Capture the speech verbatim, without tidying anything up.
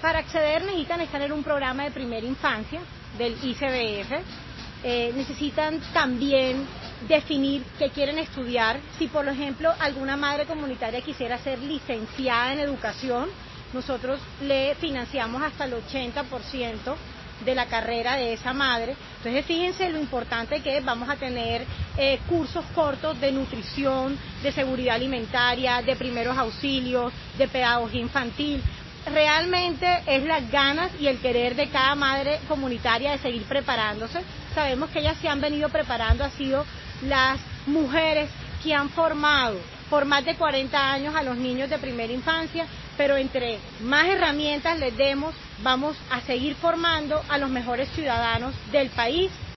Para acceder necesitan estar en un programa de primera infancia del I C B F, eh, necesitan también definir qué quieren estudiar. Si por ejemplo alguna madre comunitaria quisiera ser licenciada en educación, nosotros le financiamos hasta el ochenta por ciento de la carrera de esa madre. Entonces fíjense lo importante que es. Vamos a tener eh, cursos cortos de nutrición, de seguridad alimentaria, de primeros auxilios, de pedagogía infantil. Realmente es las ganas y el querer de cada madre comunitaria de seguir preparándose. Sabemos que ellas se han venido preparando, han sido las mujeres que han formado por más de cuarenta años a los niños de primera infancia, pero entre más herramientas les demos, vamos a seguir formando a los mejores ciudadanos del país.